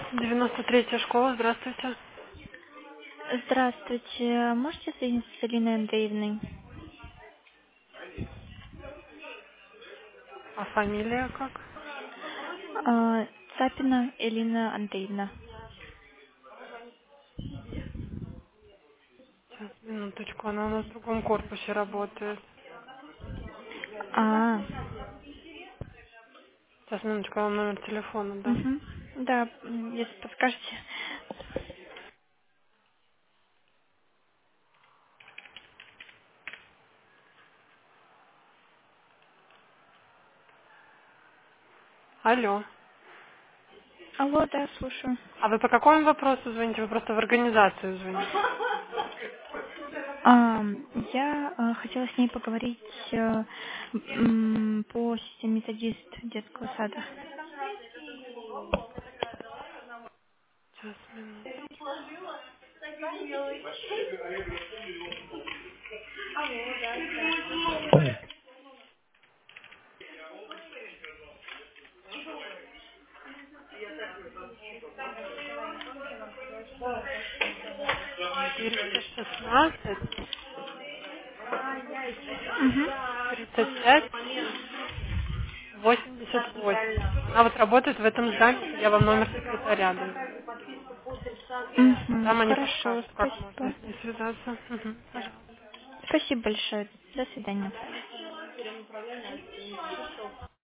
93-я школа, здравствуйте. Здравствуйте. Можете соединиться с Алиной Андреевной? А фамилия как? А, Цапина Элина Андреевна. Сейчас, минуточку, она у нас в другом корпусе работает. А, Сейчас, минуточку, я вам номер телефона дам. угу. Да, если подскажете. Алло. Алло, да, слушаю. А вы по какому вопросу звоните? Вы просто в организацию звоните. А, я хотела с ней поговорить по системе методист детского сада. Сейчас, минуту. 416, Угу. 35, 88. Она вот работает в этом здании, я вам номер секретаря даю. Угу. Там они Хорошо, подскажут, как можно спасибо. с ней связаться. Мгм, пожалуйста. Спасибо большое. До свидания.